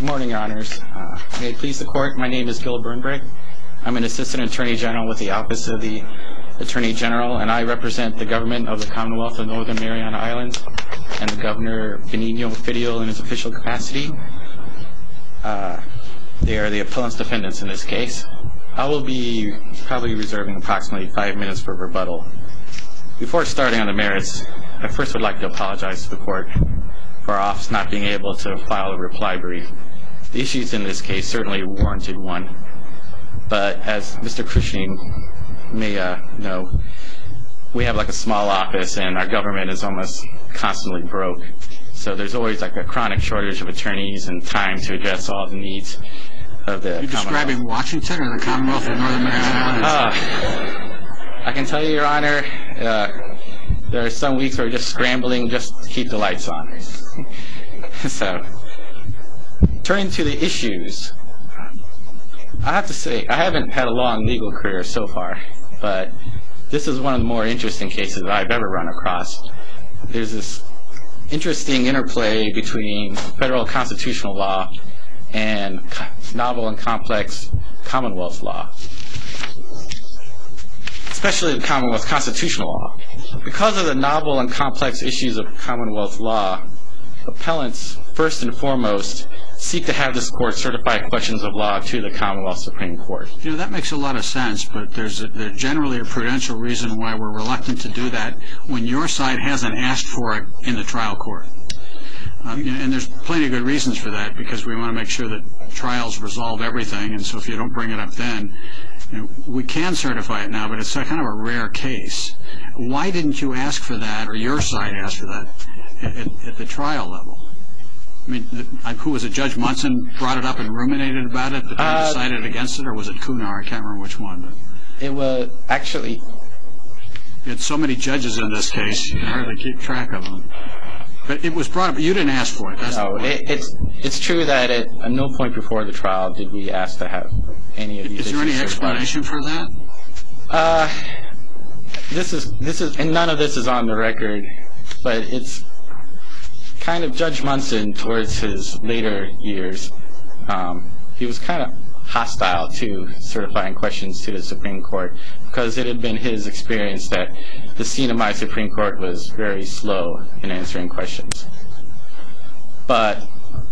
Good morning, Your Honors. May it please the Court, my name is Gil Bernbrich. I'm an Assistant Attorney General with the Office of the Attorney General, and I represent the government of the Commonwealth of Northern Mariana Islands and the Governor Benigno Fidel in his official capacity. They are the appellant's defendants in this case. I will be probably reserving approximately 5 minutes for rebuttal. Before starting on the merits, I first would like to apologize to the Court for our office not being able to file a reply brief. The issues in this case certainly warranted one, but as Mr. Cushing may know, we have like a small office and our government is almost constantly broke. So there's always like a chronic shortage of attorneys and time to address all the needs of the Commonwealth. Are you describing Washington or the Commonwealth of Northern Mariana Islands? I can tell you, Your Honor, there are some weeks where we're just scrambling just to keep the lights on. So, turning to the issues, I have to say, I haven't had a long legal career so far, but this is one of the more interesting cases I've ever run across. There's this interesting interplay between federal constitutional law and novel and complex Commonwealth law, especially the Commonwealth constitutional law. Because of the novel and complex issues of Commonwealth law, appellants, first and foremost, seek to have this Court certify questions of law to the Commonwealth Supreme Court. You know, that makes a lot of sense, but there's generally a prudential reason why we're reluctant to do that when your side hasn't asked for it in the trial court. And there's plenty of good reasons for that, because we want to make sure that trials resolve everything, and so if you don't bring it up then, we can certify it now, but it's kind of a rare case. Why didn't you ask for that, or your side ask for that, at the trial level? I mean, who was it? Judge Munson brought it up and ruminated about it, but then decided against it, or was it Kunar? I can't remember which one. But it was actually... You had so many judges in this case, you can hardly keep track of them. But it was brought up, but you didn't ask for it. That's no, it's true that at no point before the trial did we ask to have any of these issues. Is there any explanation for that? And none of this is on the record, but it's kind of Judge Munson towards his later years. He was kind of hostile to certifying questions to the Supreme Court because it had been his experience that the CNMI Supreme Court was very slow in answering questions. But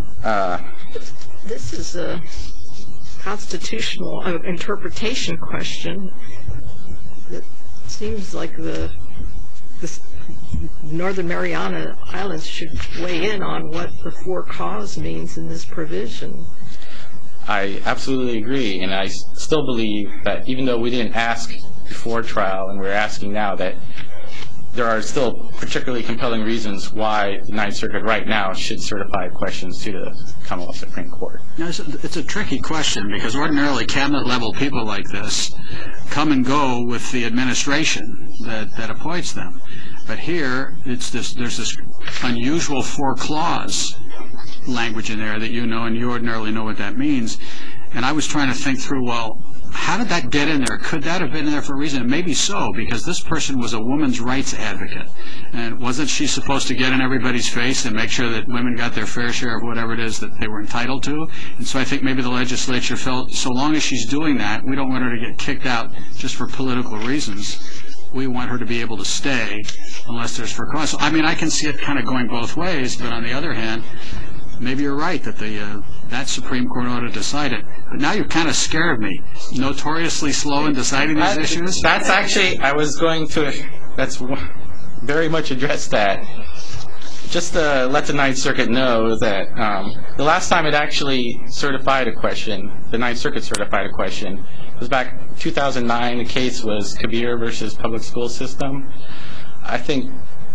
this is a constitutional interpretation question. It seems like the Northern Mariana Islands should weigh in on what the for cause means in this provision. I absolutely agree, and I still believe that even though we didn't ask before trial and we're asking now, that there are still particularly compelling reasons why the Ninth Circuit right now should certify questions to the Commonwealth Supreme Court. Now, it's a tricky question because ordinarily cabinet-level people like this come and go with the administration that appoints them. But here, there's this unusual for-clause language in there that you know, and you ordinarily know what that means. And I was trying to think through, well, how did that get in there? Could that have been in there for a reason? And maybe so, because this person was a woman's rights advocate. And wasn't she supposed to get in everybody's face and make sure that women got their fair share of whatever it is that they were entitled to? And so I think maybe the legislature felt, so long as she's doing that, we don't want her to get kicked out just for political reasons. We want her to be able to stay unless there's for cause. So, I mean, I can see it kind of going both ways, but on the other hand, maybe you're right that that Supreme Court ought to decide it. But now you've kind of scared me. Notoriously slow in deciding these issues? That's actually, I was going to, that's very much address that. Just to let the Ninth Circuit know that the last time it actually certified a question, the Ninth Circuit certified a question, was back in 2009. The case was Kabir versus Public School System. I think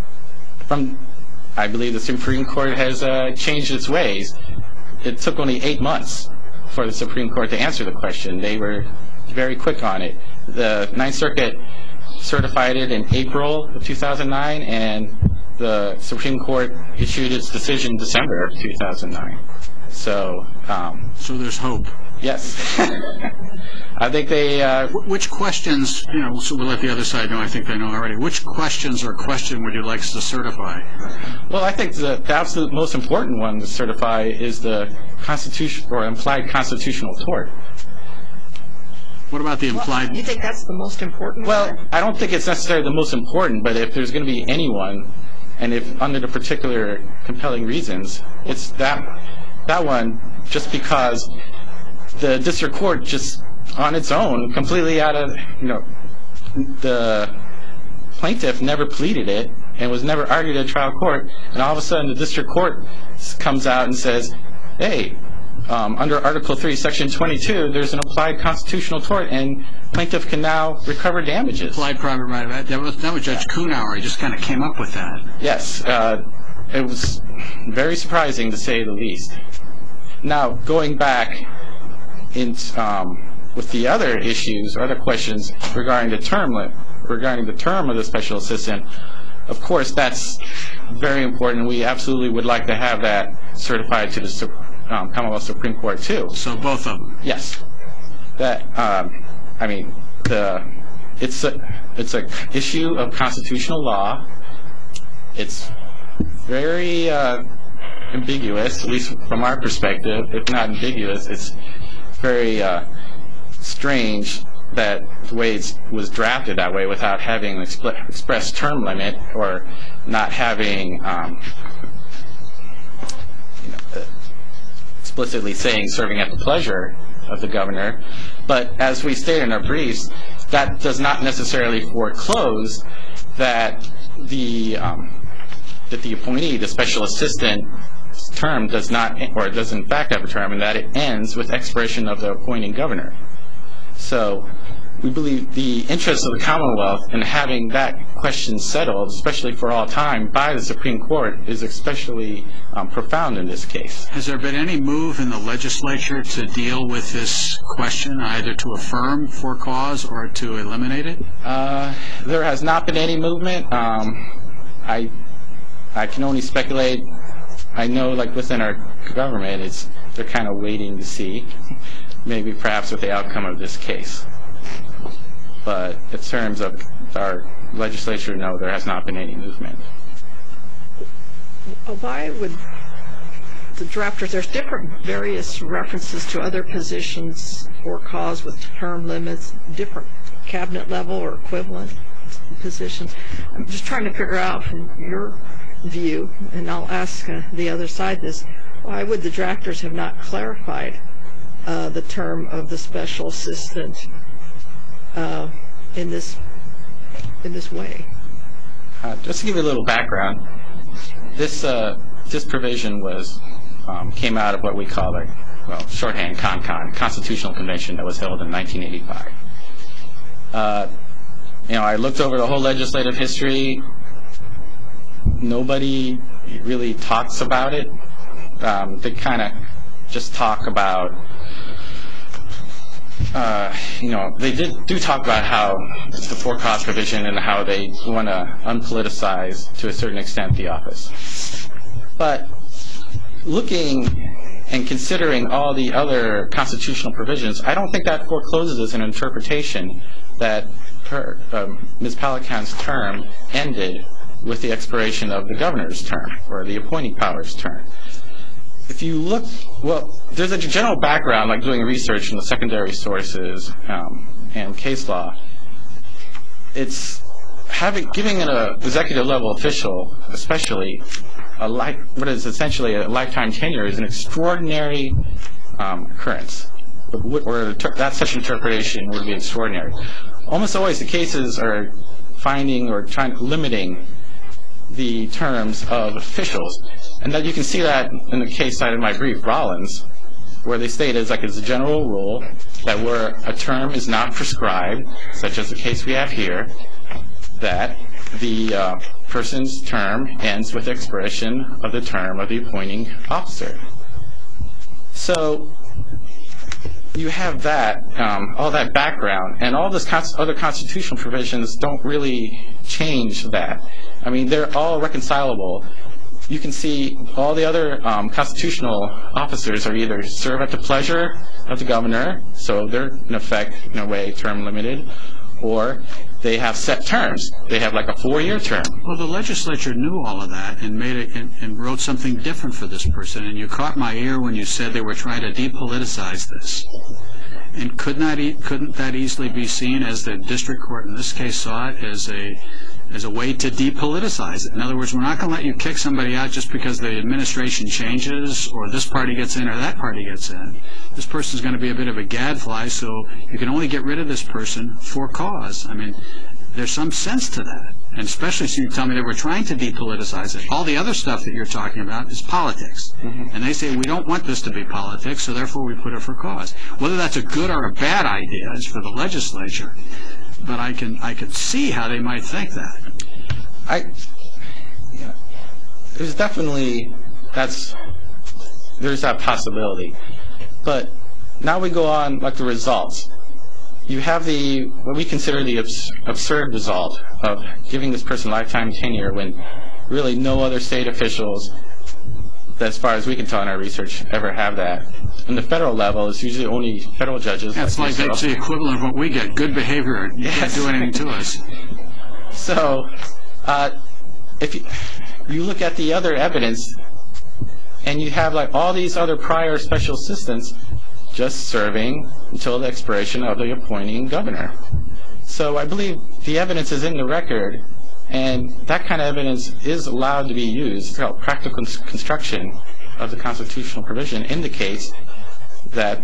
I believe the Supreme Court has changed its ways. It took only 8 months for the Supreme Court to answer the question. They were very quick on it. The Ninth Circuit certified it in April of 2009, and the Supreme Court issued its decision in December of 2009. So there's hope. yes. I think they... Which questions, so we'll let the other side know, I think they know already, which questions or question would you like us to certify? Well, I think the absolute most important one to certify is the constitution or implied constitutional tort. What about the implied... You think that's the most important Well, one? I don't think it's necessarily the most important, but if there's going to be anyone, and if under the particular compelling reasons, it's that one, just because the district court just on its own, completely out of, the plaintiff never pleaded it and was never argued at trial court, and all of a sudden the district court comes out and says, hey, under Article 3, Section 22, there's an applied constitutional tort, and plaintiff can now recover damages. Applied private right. That was Judge Kuhnauer. He just kind of came up with that. Yes. It was very surprising, to say the least. Now, going back with the other issues, other questions regarding the term of the special assistant, of course, that's very important. We absolutely would like to have that certified to the Commonwealth Supreme Court too. So both of them. Yes. That it's a issue of constitutional law. It's very ambiguous, at least from our perspective. If not ambiguous, it's very strange that the way it was drafted that way, without having an express term limit, or not having explicitly saying serving at the pleasure of the governor. But as we stated in our briefs, that does not necessarily foreclose that the appointee, the special assistant term, does not, or does in fact have a term, and that it ends with expiration of the appointing governor. So we believe the interest of the Commonwealth in having that question settled, especially for all time, by the Supreme Court is especially profound in this case. Has there been any move in the legislature to deal with this question, either to affirm for cause or to eliminate it? There has not been any movement. I can only speculate. I know, like within our government, they're kind of waiting to see, maybe perhaps with the outcome of this case. But in terms of our legislature, no, there has not been any movement. Why would the drafters, there's different various references to other positions for cause with term limits, different cabinet level or equivalent positions. I'm just trying to figure out from your view, and I'll ask the other side this, why would the drafters have not clarified the term of the special assistant in this way? Just to give you a little background, this provision came out of what we call shorthand CONCON, Constitutional Convention, that was held in 1985. I looked over the whole legislative history. Nobody really talks about it. They kind of just talk about, they do talk about how it's the for-cause provision and how they want to unpoliticize, to a certain extent, the office. But looking and considering all the other constitutional provisions, I don't think that forecloses an interpretation that Ms. Pelican's term ended with the expiration of the governor's term, or the appointing power's term. If you look, there's a general background, like doing research in the secondary sources and case law. It's giving an executive level official, especially what is essentially a lifetime tenure, is an extraordinary occurrence. Or that such interpretation would be extraordinary. Almost always the cases are finding or limiting the terms of officials, and that you can see that in the case cited in my brief, Rollins, where they state it's a general rule that where a term is not prescribed, such as the case we have here, that the person's term ends with expiration of the term of the appointing officer. So you have that, all that background, and all this other constitutional provisions don't really change that. I mean, they're all reconcilable you can see all the other constitutional officers are either serve at the pleasure of the governor, so they're in effect, in a way, term limited, or they have set terms. They have like a 4-year term. Well, the legislature knew all of that and made it and wrote something different for this person. And you caught my ear when you said they were trying to depoliticize this. And couldn't that easily be seen, as the district court in this case saw it, as a way to depoliticize it? In other words, we're not going to let you kick somebody out just because the administration changes or this party gets in or that party gets in. This person's going to be a bit of a gadfly, so you can only get rid of this person for cause. I mean, there's some sense to that. And especially since you tell me that we're trying to depoliticize it. All the other stuff that you're talking about is politics. Mm-hmm. And they say we don't want this to be politics, so therefore we put it for cause. Whether that's a good or a bad idea is for the legislature. But I can see how they might think that. There's definitely there's that possibility. But now we go on like the results. You have what we consider the absurd result of giving this person lifetime tenure when really no other state officials, as far as we can tell in our research, ever have that. On the federal level, it's usually only federal judges. That's like that's the equivalent of what we get, good behavior. You can't do anything to us. So, if you look at the other evidence, and you have like all these other prior special assistants just serving until the expiration of the appointing governor. So I believe the evidence is in the record, and that kind of evidence is allowed to be used. It's called practical construction of the constitutional provision indicates that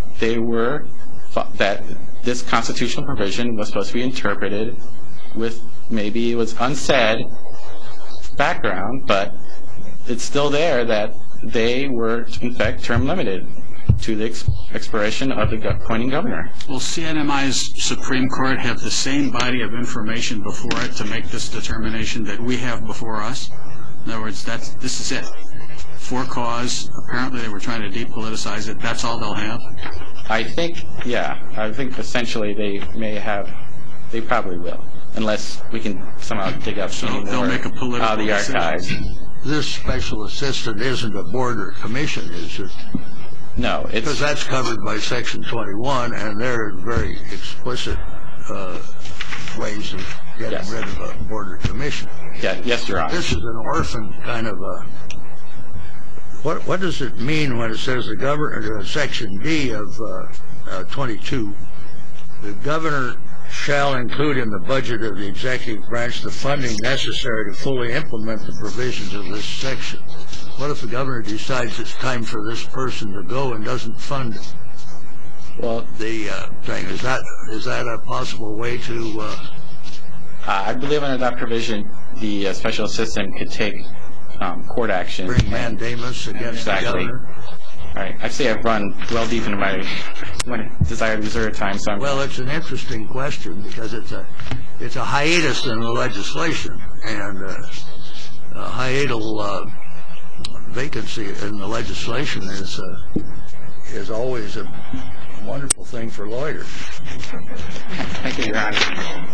that this constitutional provision was supposed to be interpreted with maybe it was unsaid background, but it's still there that they were in fact term limited to the expiration of the appointing governor. Will CNMI's Supreme Court have the same body of information before it to make this determination that we have before us? In other words, this is it. For cause, apparently they were trying to depoliticize it. That's all they'll have? I think essentially they probably will, unless we can somehow dig up some more make a political out of the archives. This special assistant isn't a border commission, is it? No, because that's covered by Section 21, and there are very explicit ways of getting rid of a border commission. Yes, Your Honor. This is an orphan kind of a. What does it mean when it says the governor, Section D of 22, the governor shall include in the budget of the executive branch the funding necessary to fully implement the provisions of this section? What if the governor decides it's time for this person to go and doesn't fund the thing? Is that a possible way to? I believe under that provision, the special assistant could take court action. Bring mandamus against the governor. All right. I say I've run well deep into my desired reserve time. So it's an interesting question because it's a hiatus in the legislation, and a hiatal vacancy in the legislation is always a wonderful thing for lawyers. Thank you, Your Honor.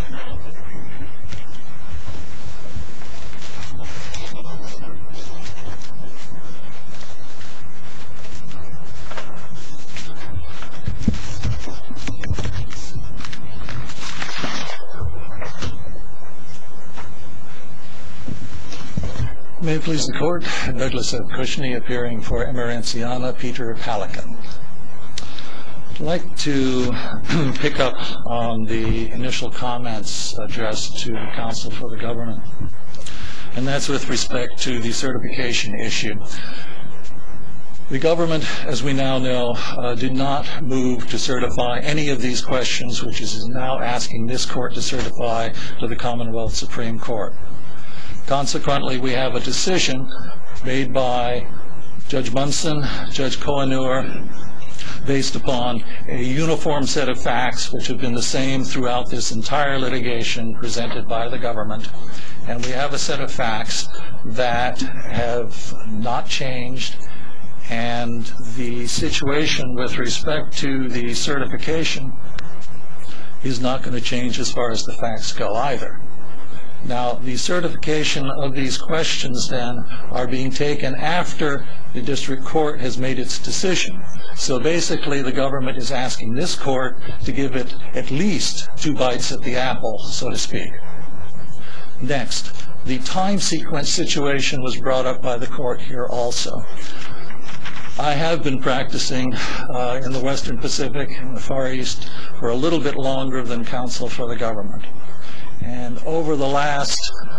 May it please the Court, Douglas F. Cushney appearing for Emerenciana, Peter Palican. I'd like to pick up on the initial comments addressed to the counsel for the government, and that's with respect to the certification issue. The government, as we now know, did not move to certify any of these questions, which is now asking this court to certify to the Commonwealth Supreme Court. Consequently, we have a decision made by Judge Munson, Judge Kohenor, based upon a uniform set of facts which have been the same throughout this entire litigation presented by the government. And we have a set of facts that have not changed, and the situation with respect to the certification is not going to change as far as the facts go either. Now, the certification of these questions then are being taken after the district court has made its decision. So basically the government is asking this court to give it at least 2 bites at the apple, so to speak. Next, the time sequence situation was brought up by the court here also. I have been practicing in the Western Pacific and the Far East for a little bit longer than counsel for the government. And over the last,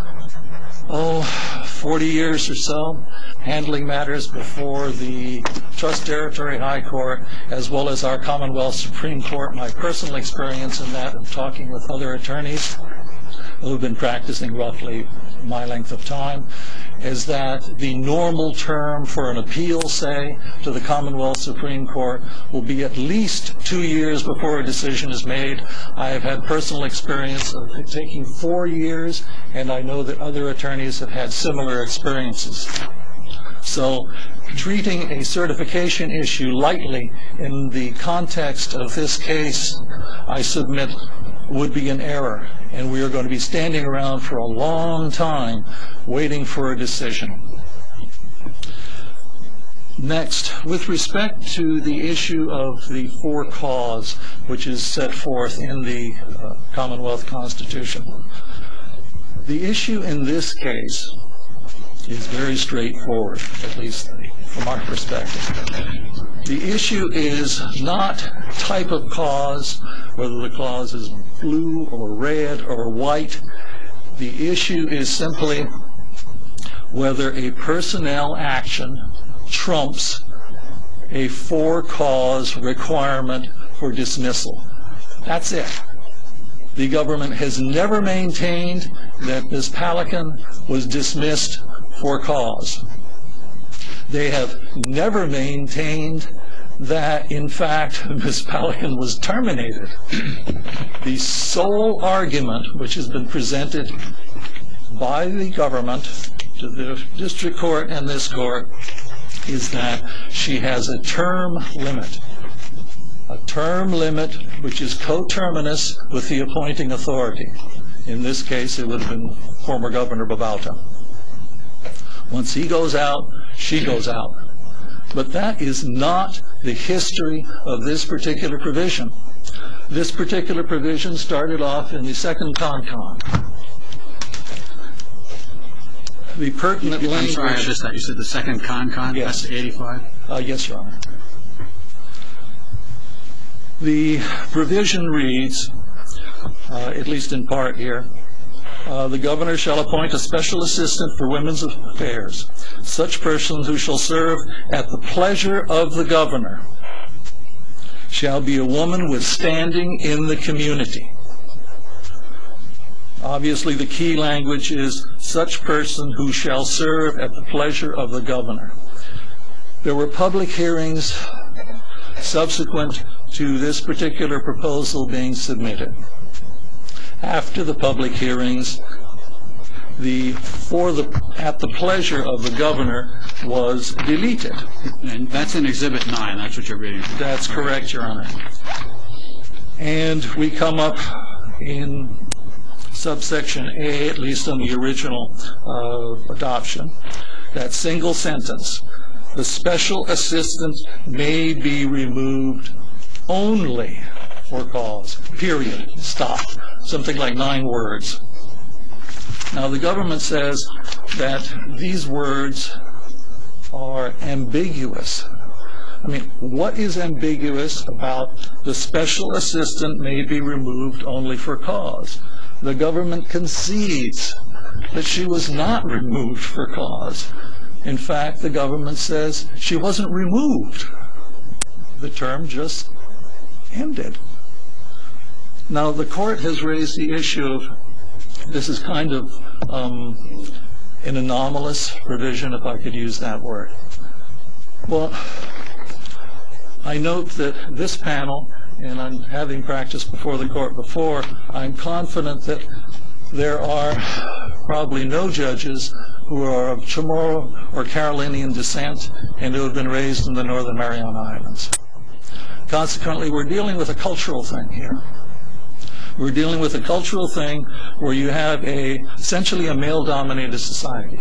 40 years or so, handling matters before the Trust Territory High Court, as well as our Commonwealth Supreme Court, my personal experience in that of talking with other attorneys who have been practicing roughly my length of time, is that the normal term for an appeal, say, to the Commonwealth Supreme Court will be at least 2 years before a decision is made. I have had personal experience of it taking 4 years, and I know that other attorneys have had similar experiences. So treating a certification issue lightly in the context of this case, I submit, would be an error, and we are going to be standing around for a long time waiting for a decision. Next, with respect to the issue of the for cause, which is set forth in the Commonwealth Constitution, the issue in this case is very straightforward, at least from our perspective. The issue is not type of cause, whether the cause is blue or red or white. The issue is simply whether a personnel action trumps a for cause requirement for dismissal. That's it. The government has never maintained that Ms. Palican was dismissed for cause. They have never maintained that, in fact, Ms. Palican was terminated. The sole argument which has been presented by the government to the district court and this court is that she has a term limit. A term limit which is coterminous with the appointing authority. In this case, it would have been former Governor Babauta. Once he goes out, she goes out. But that is not the history of this particular provision. This particular provision started off in the second CONCON. The pertinent language... I'm sorry, I missed that. You said the second CONCON? Yes. That's 85? Yes, Your Honor. The provision reads, at least in part here, the governor shall appoint a special assistant for women's affairs, such person who shall serve at the pleasure of the governor shall be a woman with standing in the community. Obviously, the key language is such person who shall serve at the pleasure of the governor. There were public hearings subsequent to this particular proposal being submitted. After the public hearings, at the pleasure of the governor was deleted. And that's in Exhibit 9, that's what you're reading from. That's correct, Your Honor. And we come up in subsection A, at least on the original adoption, that single sentence, the special assistant may be removed only for cause, period, stop. Something like 9 words. Now, the government says that these words are ambiguous. I mean, what is ambiguous about the special assistant may be removed only for cause? The government concedes that she was not removed for cause. In fact, the government says she wasn't removed. The term just ended. Now, the court has raised the issue of, this is kind of an anomalous provision, if I could use that word. Well, I note that this panel, and I'm having practiced before the court before, I'm confident that there are probably no judges who are of Chamorro or Carolinian descent and who have been raised in the Northern Mariana Islands. Consequently, we're dealing with a cultural thing here. We're dealing with a cultural thing where you have essentially a male-dominated society.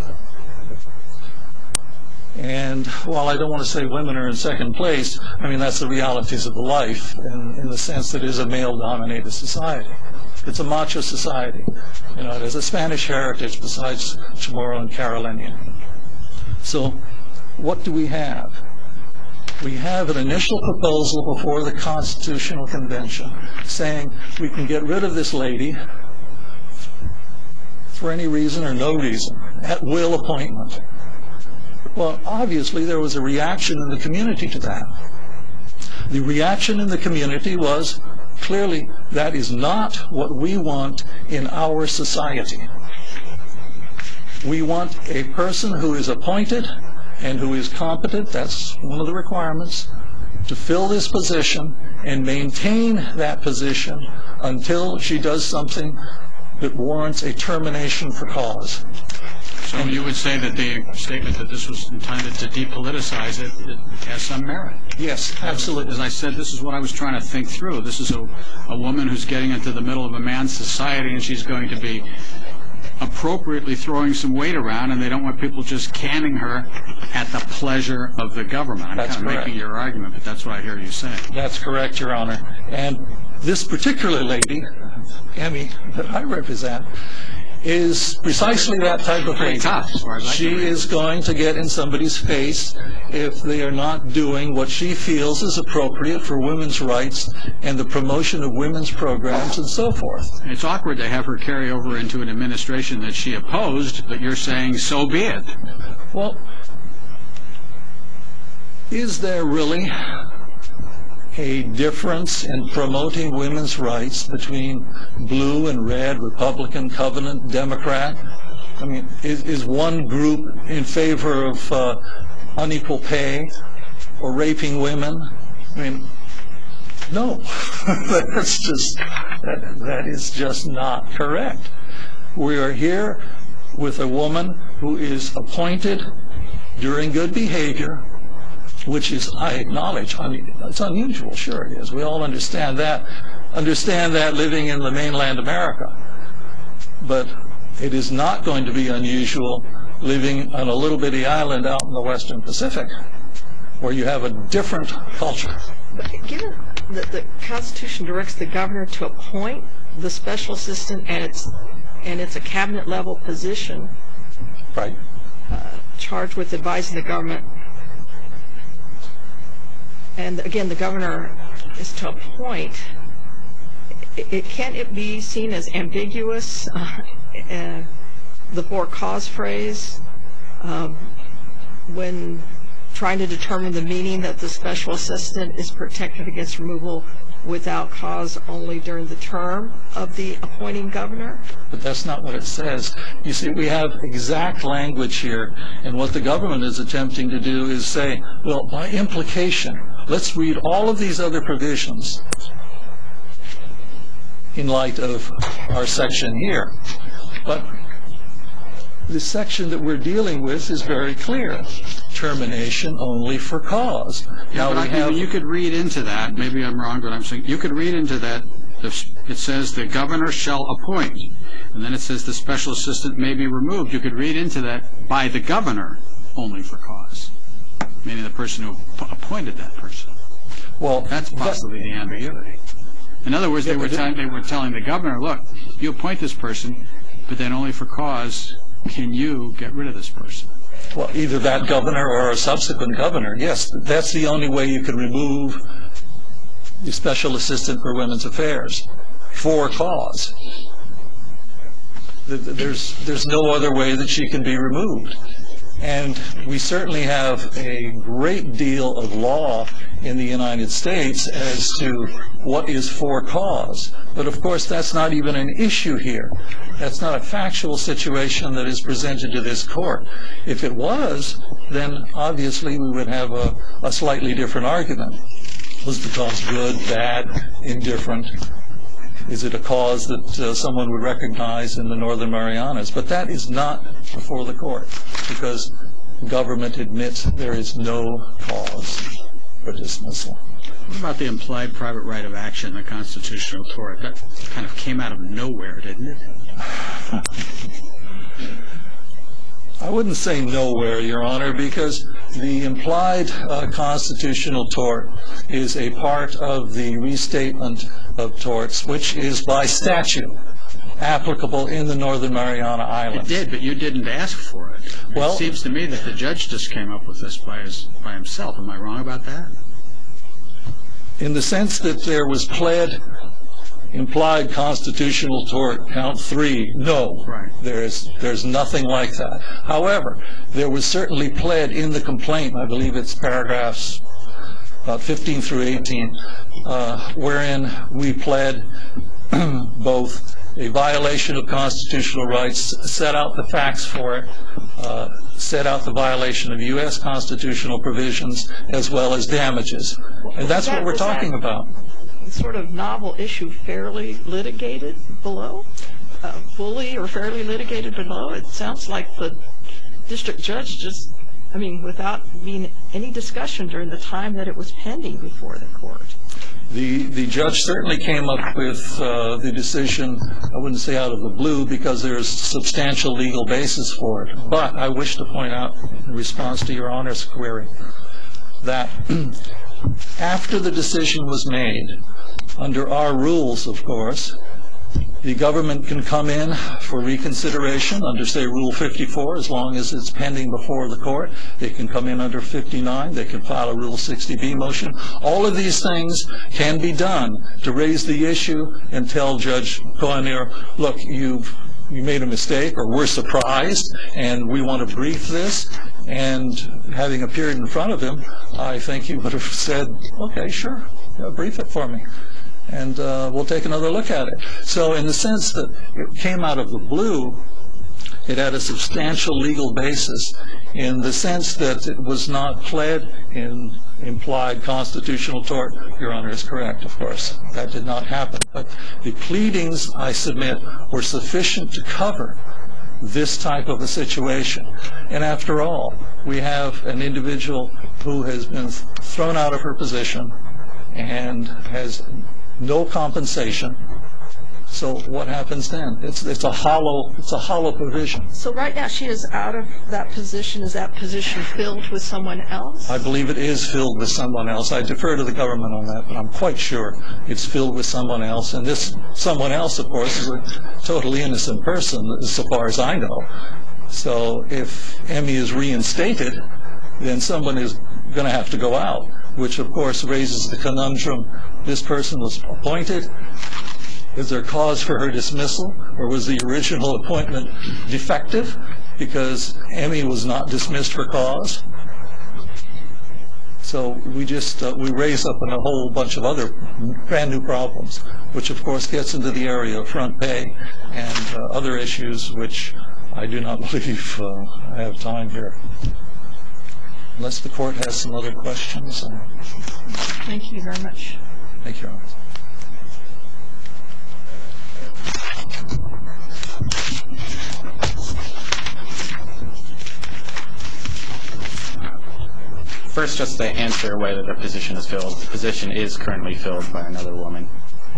And while I don't want to say women are in second place, I mean, that's the realities of life in the sense that it is a male-dominated society. It's a macho society. You know, it has a Spanish heritage besides Chamorro and Carolinian. So what do we have? We have an initial proposal before the Constitutional Convention saying we can get rid of this lady for any reason or no reason, at will appointment. Well, obviously there was a reaction in the community to that. The reaction in the community was, clearly, that is not what we want in our society. We want a person who is appointed and who is competent, that's one of the requirements, to fill this position and maintain that position until she does something that warrants a termination for cause. So you would say that the statement that this was intended to depoliticize it has some merit? Yes, absolutely. As I said, this is what I was trying to think through. This is a woman who's getting into the middle of a man's society, and she's going to be appropriately throwing some weight around, and they don't want people just canning her at the pleasure of the government. I'm That's kind of correct. making your argument, but that's what I hear you saying. That's correct, Your Honor. And this particular lady, Emmy, that I represent, is precisely that type of lady. Tough, as far as I She can read. is going to get in somebody's face if they are not doing what she feels is appropriate for women's rights and the promotion of women's programs and so forth. It's awkward to have her carry over into an administration that she opposed, but you're saying so be it. Well, is there really a difference in promoting women's rights between blue and red, Republican, Covenant, Democrat? I mean, is one group in favor of unequal pay or raping women? I mean, no. That is just not correct. We are here with a woman who is appointed during good behavior, which is, I acknowledge, I mean, it's unusual, sure it is. We all understand that living in the mainland America. But it is not going to be unusual living on a little bitty island out in the Western Pacific, where you have a different culture. But given that the Constitution directs the governor to appoint the special assistant and it's a cabinet level position, Right. charged with advising the government, and again the governor is to appoint, can't it be seen as ambiguous, the for cause phrase, when trying to determine the meaning that the special assistant is protected against removal without cause only during the term of the appointing governor? But that's not what it says. You see, we have exact language here, and what the government is attempting to do is say, well, by implication, let's read all of these other provisions in light of our section here. But the section that we're dealing with is very clear. Termination only for cause. Yeah, but you could read into that, maybe I'm wrong, but I'm saying you could read into that, it says the governor shall appoint, and then it says the special assistant may be removed. You could read into that by the governor only for cause, meaning the person who appointed that person. Well, that's possibly the ambiguity. In other words, they were telling the governor, look, you appoint this person, but then only for cause can you get rid of this person. Well, either that governor or a subsequent governor, yes, that's the only way you can remove the special assistant for women's affairs, for cause. There's no other way that she can be removed. And we certainly have a great deal of law in the United States as to what is for cause. But of course, that's not even an issue here. That's not a factual situation that is presented to this court. If it was, then obviously we would have a slightly different argument. Was the cause good, bad, indifferent? Is it a cause that someone would recognize in the Northern Marianas? But that is not before the court, because government admits there is no cause. for dismissal. What about the implied private right of action, the constitutional tort? That kind of came out of nowhere, didn't it? I wouldn't say nowhere, Your Honor, because the implied constitutional tort is a part of the restatement of torts, which is by statute applicable in the Northern Mariana Islands. It did, but you didn't ask for it. Well, it seems to me that the judge just came up with this by himself. Am I wrong about that? In the sense that there was pled implied constitutional tort, count 3, no. Right. There's nothing like that. However, there was certainly pled in the complaint, I believe it's paragraphs about 15 through 18, wherein we pled both a violation of constitutional rights, set out the facts for it, set out the violation of U.S. constitutional provisions, as well as damages. And that's what we're talking about. Sort of novel issue fairly litigated below? Fully or fairly litigated below? It sounds like the district judge just, without any discussion during the time that it was pending before the court. The judge certainly came up with the decision, I wouldn't say out of the blue, because there's substantial legal basis for it. But I wish to point out, in response to Your Honor's query, that after the decision was made, under our rules, of course, the government can come in for reconsideration under, say, Rule 54, as long as it's pending before the court. They can come in under 59. They can file a Rule 60B motion. All of these things can be done to raise the issue and tell Judge Coanier, look, you made a mistake, or we're surprised, and we want to brief this. And having appeared in front of him, I think he would have said, okay, sure, brief it for me, and we'll take another look at it. So in the sense that it came out of the blue, it had a substantial legal basis in the sense that it was not pled in implied constitutional tort. Your Honor is correct, of course. That did not happen. But the pleadings, I submit, were sufficient to cover this type of a situation. And after all, we have an individual who has been thrown out of her position and has no compensation. So what happens then? It's a hollow provision. So right now she is out of that position. Is that position filled with someone else? I believe it is filled with someone else. I defer to the government on that, but I'm quite sure it's filled with someone else. And this someone else, of course, is a totally innocent person, so far as I know. So if Emmy is reinstated, then someone is going to have to go out, which, of course, raises the conundrum. This person was appointed. Is there cause for her dismissal, or was the original appointment defective because Emmy was not dismissed for cause? So we raise up in a whole bunch of other brand new problems, which of course gets into the area of front pay and other issues which I do not believe I have time here. Unless the court has some other questions. Thank you very much. Thank you, Your Honor. First, just to answer whether the position is filled. The position is currently filled by another woman.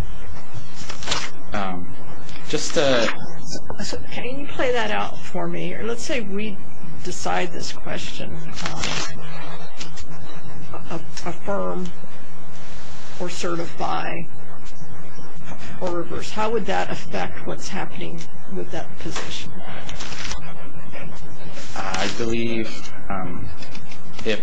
So can you play that out for me? Or let's say we decide this question, affirm or certify or reverse. How would that affect what's happening with that position? I believe if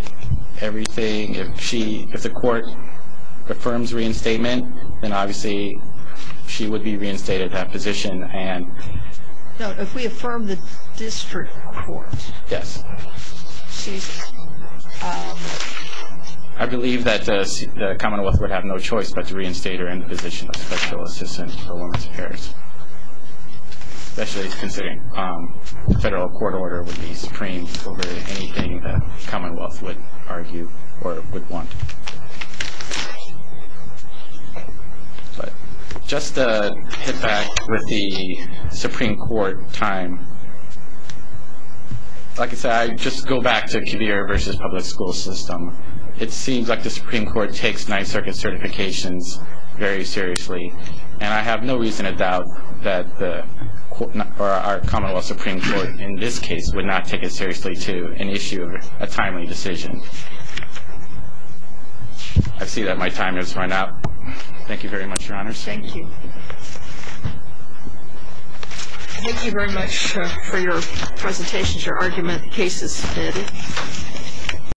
the court affirms reinstatement, then obviously she would be reinstated that position. And no, if we affirm the district court, yes, I believe that the Commonwealth would have no choice but to reinstate her in the position of Special Assistant for Women's Affairs, especially considering federal court order would be supreme over anything the Commonwealth would argue or would want. But just to hit back with the Supreme Court time, like I said, I just go back to Kavir versus public school system. it seems like the Supreme Court takes Ninth Circuit certifications very seriously, and I have no reason to doubt that our Commonwealth Supreme Court in this case would not take it seriously to an issue of a timely decision. I see that my time has run out. Thank you very much, Your Honors. Thank you. Thank you very much for your presentations, your argument. The case is submitted.